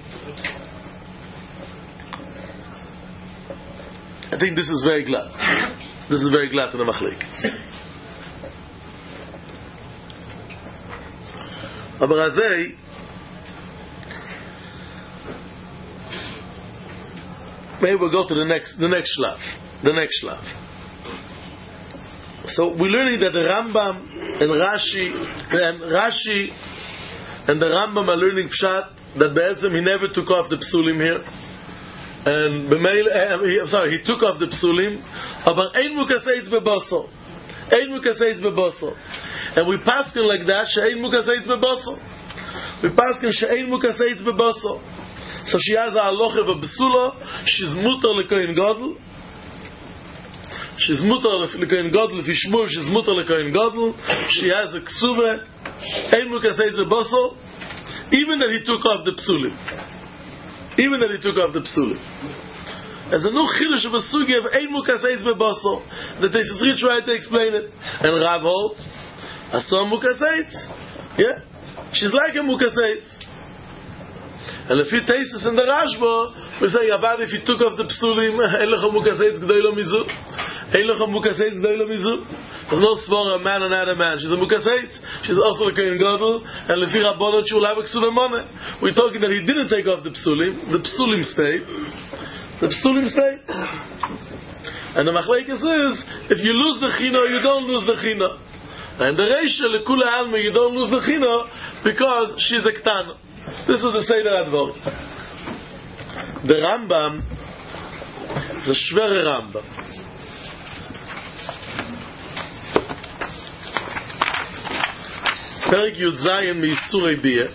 I think this is very glad. This is very glad in the machlekes. Aber azay, maybe we'll go to the next, the next shlav, the next shlav. So we're learning that the Rambam and Rashi, and Rashi and the Rambam are learning pshat that Be'etzem he never took off the psulim here. And b'meil, uh, he, I'm sorry, he took off the psulim. Aber ein mukaseitz bebaso, ein mukaseitz bebaso, and we paskin like that. She'ein mukaseitz bebaso. We paskin she'ein mukaseitz bebaso. So she has a halacha of a besula. She's mutar lekohen gadol. She's mutar lekohen gadol. If Yishmur, she's mutar lekohen gadol. She has a ksuva. Ein mukaseitz bebaso. Even that he took off the psulim. Even that he took off the psulim. As a new chilush of a sugi of ein mukaseitz bebaso, the Tosfos tried to explain it, and Rav holds, asam mukaseitz, yeah, she's like a mukaseitz. And if he tastes in the Rashba, we say, Avad, if he took off the psulim, ein lecha mukaseitz g'doilo mizu, ein lecha mukaseitz g'doilo mizu. There's no svara, a man and not a man. She's a mukaseitz. She's also a kohen gadol, and lefi rabbanot she will have a ksuva money. We're talking that he didn't take off the psulim. The psulim stayed. The psulim stayed. And the machlekes is, if you lose the china, you don't lose the china. And the reisha lekula alma, you don't lose the china because she's a ktana. This is the Seder Advar. The Rambam, the Shvere Rambam. Perik Yud Zayin Meisurei Biyah.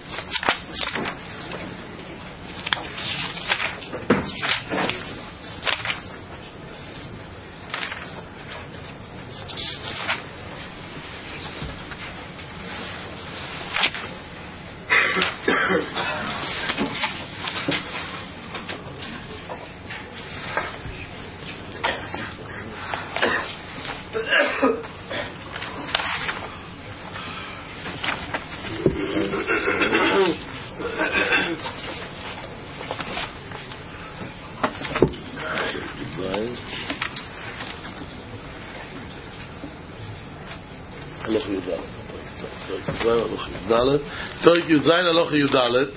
Perik Yud Zayin Halacha Yud Dalet.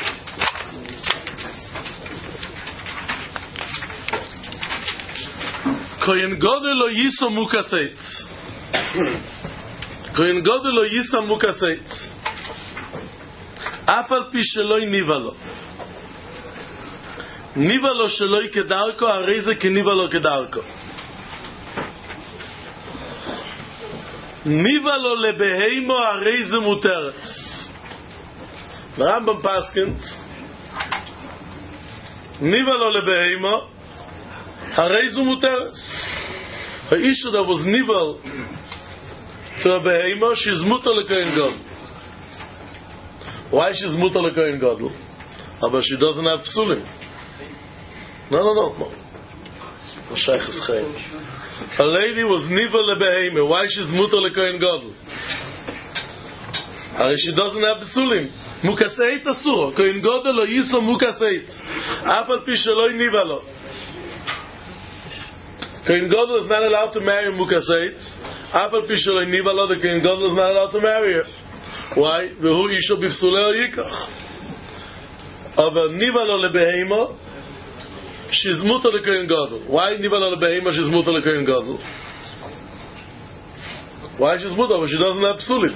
Kohen Gadol lo yisa mukaseitz. Kohen Gadol lo yisa mukaseitz. Af al pi sheloi niva lo. Niva lo sheloi kedarko, harei ze keniva lo kedarko. Niva lo lebeheimo, harei ze muteretz. The Rambam paskins Niva lo lebeheimo harei zu muteres. A isha that was nival to a beheimo, she's mutar lekohen gadol. Why she's mutar lekohen gadol? But she doesn't have psulim. No, no, no, no. A lady was nival lebeheimo. Why she's mutar lekohen gadol? She doesn't have psulim. Mukaseitz asuro. Kohen gadol lo yiso mukaseitz. Af al pi sheloi niva lo. Kohen gadol is not allowed to marry mukaseitz. Af al pi sheloi niva lo. The kohen gadol is not allowed to marry her. Why? Vehu isho b'fsulei yikach. Aber niva lo lebeheimo. She's mutar lekohen gadol. Why niva lo lebeheimo? She's mutar lekohen gadol. Why she's mutar? But she doesn't have psulim.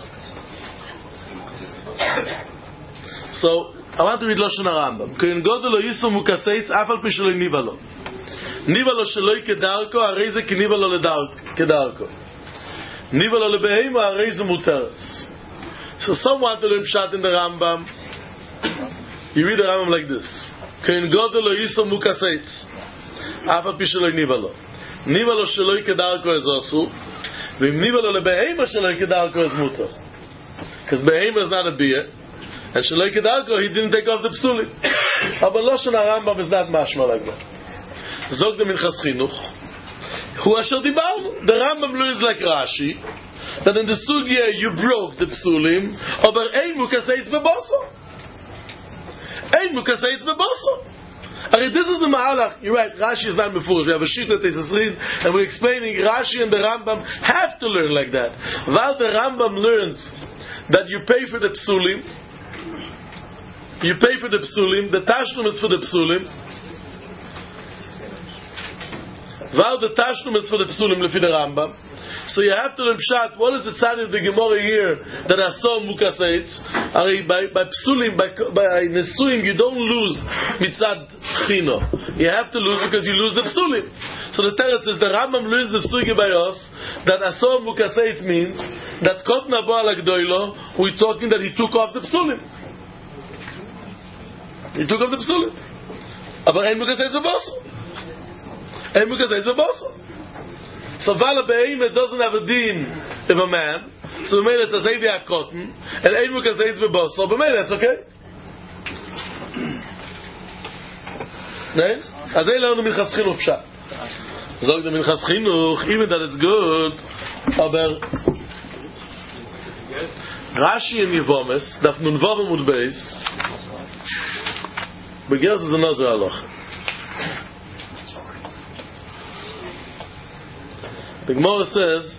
So, I want to read Lashon HaRambam. Kohen Gadol lo yiso mukaseitz af al pi shelo niva lo. Niva lo sheloi kedarko, harei ze ki niva lo kedarko. Niva lo lebehema, harei ze muteres. So some want to learn pshat in the Rambam. You read the Rambam like this. Kohen Gadol lo yiso mukaseitz af al pi shelo niva lo. Niva lo sheloi kedarko is also. V'im niva lo lebehema sheloi kedarko is muter. Because behema is not a beer. And Shaloi Kedarko, he didn't take off the psulim. But Lashon HaRambam is not mashma like that. Zog the Minchas Chinuch. Hu asher dibarnu. The Rambam learns like Rashi, that in the sugya you broke the psulim, aber ein mukaseitz beboso. Ein mukaseitz beboso. Okay, this is the Ma'alach. You're right, Rashi is not before. We have a sheet that is read, and we're explaining Rashi and the Rambam have to learn like that. While the Rambam learns that you pay for the psulim, you pay for the psulim, the tashlum is for the psulim. While the tashlum is for the psulim, lefi the Rambam. So you have to learn pshat. What is the tzad of the Gemara here that I saw mukaseitz? By by psulim, by by nesuim, you don't lose mitzad chino. You have to lose because you lose the psulim. So the teretz is the Rambam learns the sugi by us that I saw mukaseitz means that kot nabo al agdoilo, we're talking that he took off the psulim. He took off the psulim. Aber ein mukaseitz v'boso. Ein mukaseitz v'boso. So Vala Be'emet doesn't have a deen of a man. So B'meila it's a Zaydi HaKotten. And ein mukaseitz v'boso. So B'meila it's okay. Nein? As ein learn the Minchas Chinuch pshat. Zog the Minchas Chinuch, even that it's good, aber Rashi and Yevomes, Daf Nun Vav Amud Beis, Begeres is another halacha. The Gemara says,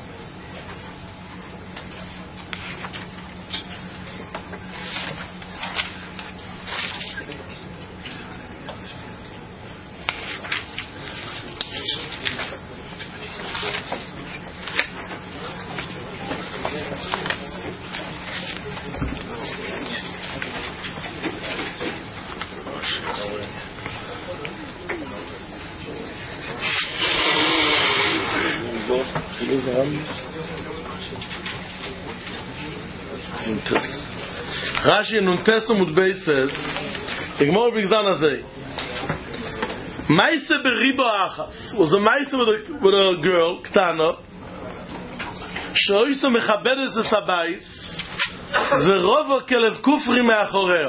Rashi in Nuntes Amud Beis says, the Gemara brings down as a Maise beriba achas was a Maise with a, with a girl, Ktana, she'oisa mechabedes es habayis, ve'rovo kelev kufri me'achoreo.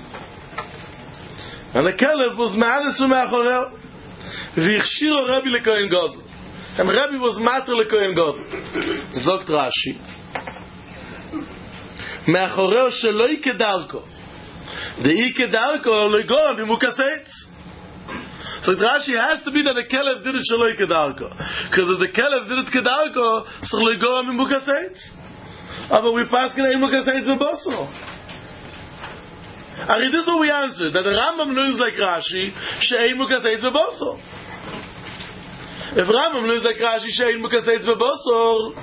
And the kelev was me'alesu me'achoreo, v'yichshiro Rebbe lekohen Gadol. And Rebbe was mater lekohen Gadol. Zogt Rashi, מאחורeo שלא יקדרקו דאי קדרקו לא יגורם במוקסץ. So Rashi has to be that the Kelev did it שלא יקדרקו, because if the Kelev did it קדרקו so לא יגורם במוקסץ. אבל we pass in מוקסץ בבוסו. Ari, this is what we answered, that the Rambam learns like Rashi שאין מוקסץ בבוסו. If Rambam learns like Rashi שאין מוקסץ בבוסו,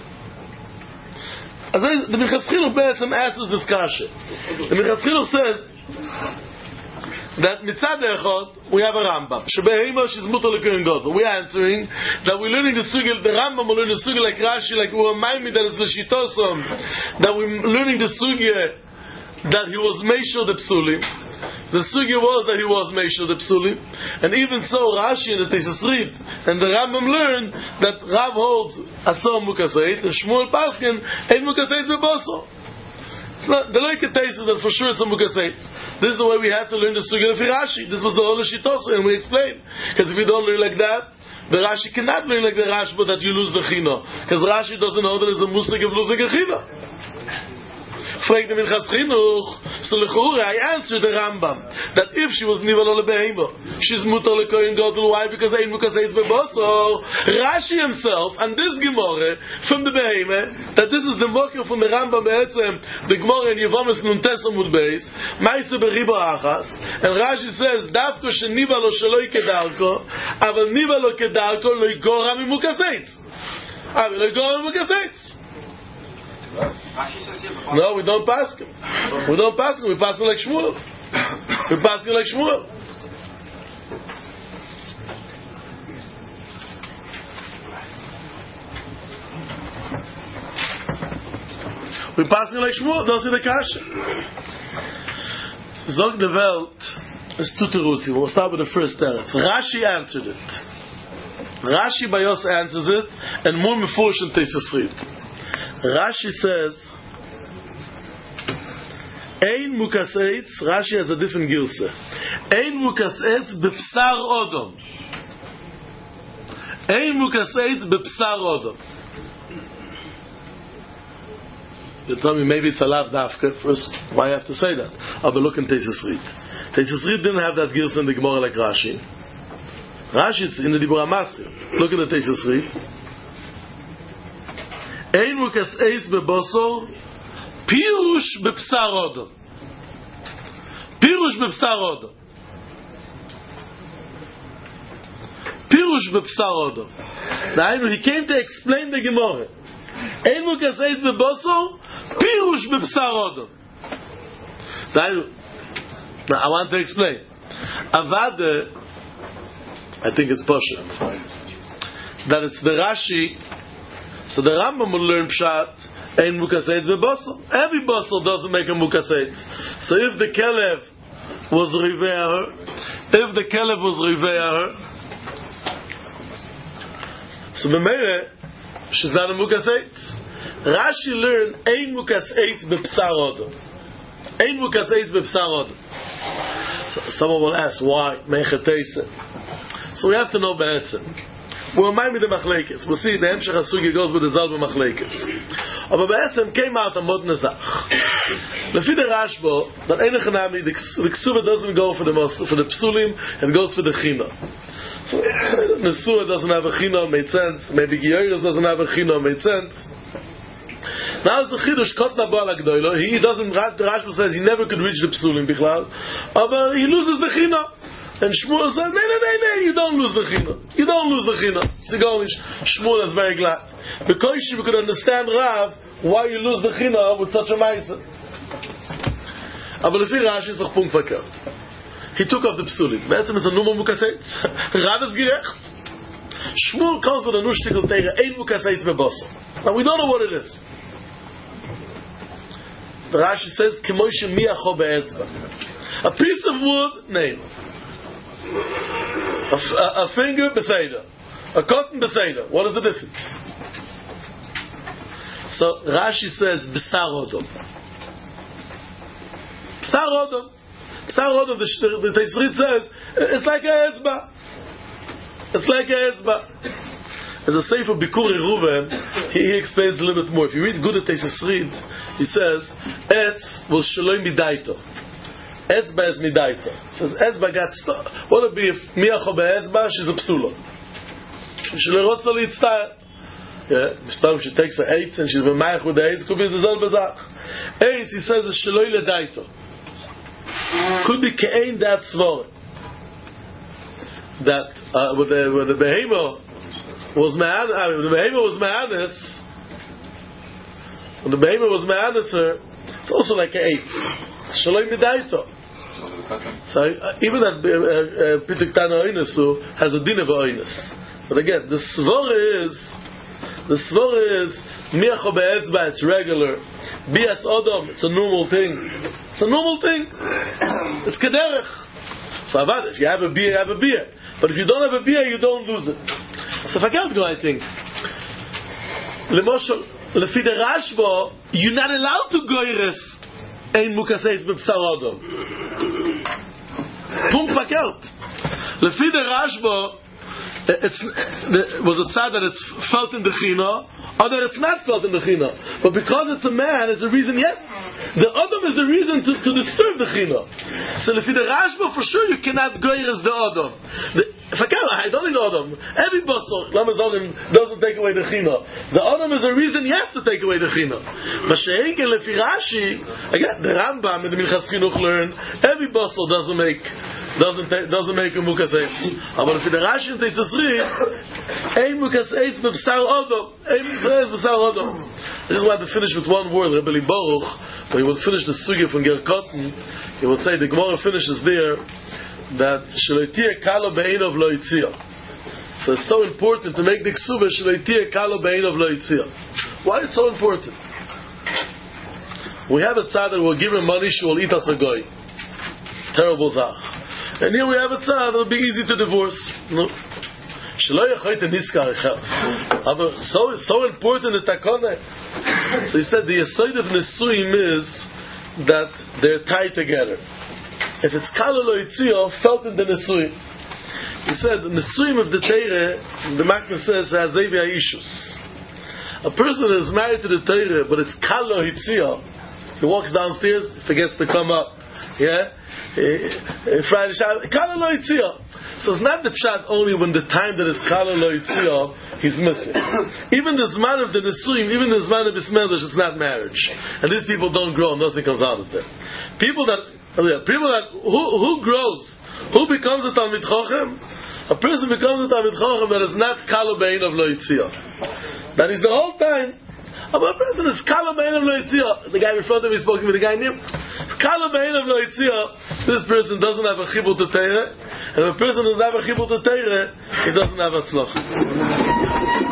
as the Minchas Chinuch Be'etzem answers this kasha. The Minchas Chinuch says that mitzad echad we have a Rambam. Shebehema she's mutar lekohen Gadol. We are answering that we're learning the sugya. The Rambam will learn the sugya like Rashi, like we remind me that it's the shitosom. That we're learning the sugya that he was meishel the psulim. The sugya was that he was meishel the psulim, and even so Rashi and the Tesis read, and the Rambam learned that Rav holds asor mukaseit and Shmuel paskin ein mukaseit beboso. It's not the like Tesis that for sure it's a mukaseit. This is the way we have to learn the sugya of Rashi. This was the whole shitoso, and we explained, because if you don't learn like that, the Rashi cannot learn like the Rashba that you lose the chino, because Rashi doesn't know that there's a musig of losing a chino. Frag the Minchas Chinuch, so lechura I answered the Rambam that if she was nival ole behemo, she's mutar lekohen Gadol. Why? Because ein mukaseitz beboso. Rashi himself and this Gemara from the beheme, that this is the mocker from the Rambam be'etzem, the Gemara in Yevomes Nuntes Amud Beis, Maise beriba achas, and Rashi says dafko shenival lo shelo ikedarko, aval nival lo kedarko lo igora mimukaseitz. I will go and Mukaseitz. No, we don't pass him. We don't pass him. We pass him like Shmuel. We pass him like Shmuel. We pass him like Shmuel. Don't see the kasha. Zog the Welt is two terutzi. We'll start with the first teretz. Rashi answered it. Rashi Bayos answers it, and more mefurish in Teisus Rit. Rashi says, Ein mukaseitz. Rashi has a different gilsa. Ein mukaseitz bepsar odom. Ein mukaseitz bepsar odom. You tell me maybe it's a lav dafka. First, why I have to say that? I'll be looking Teisus Rit. Teisus Rit didn't have that gilsa in the Gemara like Rashi. Rashi is in the Dibur HaMasri. Look at the Teisus Rit. Ein mukaseitz bebosor, pirush bepsar odom. Pirush bepsar odom. Pirush bepsar odom. Now he came to explain the Gemara. Ein mukaseitz bebosor, pirush bepsar odom. Now I want to explain. Avada, I think it's Poshet, that it's the Rashi. So the Rambam will learn Pshat, Ein mukaseitz bebosor. Every bosor doesn't make a mukaseitz. So if the Kelev was Riveah, if the Kelev was Riveah, so B'meire, she's not a mukaseitz. Rashi learned Ein mukaseitz bepsar odom. Ein mukaseitz bepsar odom. So someone will ask why Mechateisa. So we have to know Be'etzim. We'll mind with the Machlekes. We'll see the Hemshech HaSugi goes with the Zalba Machlekes. But Be'etzim came out a Mod Nezach. Lefi the Rashbo, that Ein Echanami, the Ksuva doesn't go for the for the Psulim, it goes for the China. So Nesua doesn't have a China, made sense. Maybe Giyoros doesn't have a China, made sense. Now the Chidush Kotna Bala Gdoilo, he doesn't, the Rashbo says he never could reach the Psulim Bichlal, but he loses the China. And Shmuel says, no, no, no, no, you don't lose the China. You don't lose the China. Shmuel is very glad. Because we could understand Rav, why you lose the China with such a Maisa. Aber lefi Rashi ist doch Punkt verkehrt. He took off the Psulim. Be'etzem is a Nummer Mukaseitz. Rav is gerecht. Shmuel comes with a Nushtikl Teira, Ein Mukaseitz bebosor. Now we don't know what it is. The Rashi says, K'moishe miyacho be'etzba. A piece of wood, name. A, a, a finger beseder, a cotton beseder. What is the difference? So Rashi says b'sar odom. B'sar odom. B'sar odom. The, the Teisus Rit says it's like a etzba. It's like a etzba. As a sefer Bikur Reuven, he, he explains a little bit more. If you read good at Teisus Rit, he says etz will shalom midaito. Etzba is midaita. It says Etzba got stuck. What would be if miyacho be'etzba, she's a psula. She lerotz lo litztayr. Yeah, Mistam, she takes the eitz and she's b'mayach with the eitz. Could be the zel bezach. Eitz, he says, is sheloi ledaito. Could be ke'ein dat svore. That uh, with the with the behemoth was me'an, uh, when the behemoth was me'anis, when the behemoth was me'anis her, it's also like an eitz. Shaloi midaito. So uh, even that Pituk Tana Oynesu has a din of Oynes. But again, the svore is the svore is miyacho be'etzba, it's regular. Bias odom, it's a normal thing. It's a normal thing. It's kederech. So avad, if you have a beer, you have a beer. But if you don't have a beer, you don't lose it. So if I can't go, I think. Lemoshel, lefi the Rashbo, you're not allowed to go iref. Ein mukaseitz bebsar odom. Punkt verkehrt. Lefi the Rashbo, it's was it said that it's felt in the china, or that it's not felt in the china. But because it's a man, it's a reason. Yes, the odom is a reason to, to disturb the china. So lefi the Rashbo, for sure you cannot go as the odom. The, I don't need Adam. Every basar, Lama Zogin, doesn't take away the china. The Adam is a reason he has to take away the china. Mashenke lefi Rashi, again, the Rambam in the Minchas Chinuch learn, every basar doesn't make doesn't doesn't make a mukas eitz. But if the Rashi takes the three, ein mukas eitz b'bsar Adam, ein mukas eitz b'bsar Adam. I just want to finish with one word, Rebbe Li Baruch, when he will finish the sugya from Ger Cotton, he will say the Gemara finishes there that shloitia kalo be'enov lo yitzia. So it's so important to make the ksuba shloitia kalo be'enov lo yitzia. Why it's so important? We have a tzad that will give him money, she will eat us a goy. Terrible zach. And here we have a tzad that will be easy to divorce. No. So so important the takone. So he said the yesod of nesuim is that they're tied together. If it's kalo lo yitzia, felt in the nesuim. He said the nesuim of the Torah, the Makna says has zevi issues. A person that is married to the Torah, but it's kalo yitzia, he walks downstairs, forgets to come up. Yeah, Friday Shabbat, kalo lo yitzia. So it's not the pshat only when the time that is kalo lo yitzia he's missing. Even the zman of the nesuim, even the zman of bismillah, it's not marriage, and these people don't grow, nothing comes out of them. People that people that who who grows, who becomes a talmid chochem, a person becomes a talmid chochem that is not kalo bein of lo yitzia. That is the whole time. But a person is kalo bein of lo yitzia. The guy before them, he spoke with the guy near. It's kalo bein of lo yitzia. This person doesn't have a chibur to Torah, and if a person doesn't have a chibur to Torah, he doesn't have a tzlach.